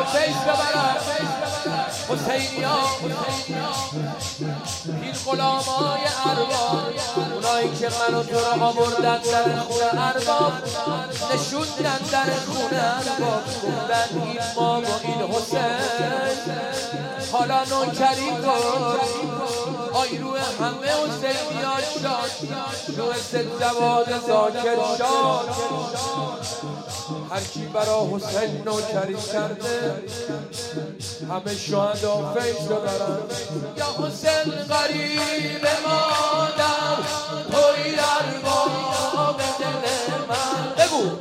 فیض ببرن حسینیا این غلامای ارباب، اونایی که من و تو رو آوردن در خونه ارباب، نشوندن در خونه ارباب، گفتن این ما و این حسین، حالا نوکری کن آی روی همه حسینیان شاد، روی ست جواد زاکر شاد، هر کی برا حسین نوکری کرده همه شهدا فیض ببرن. یا حسین غریب مادر توی ارباب دل من، بگو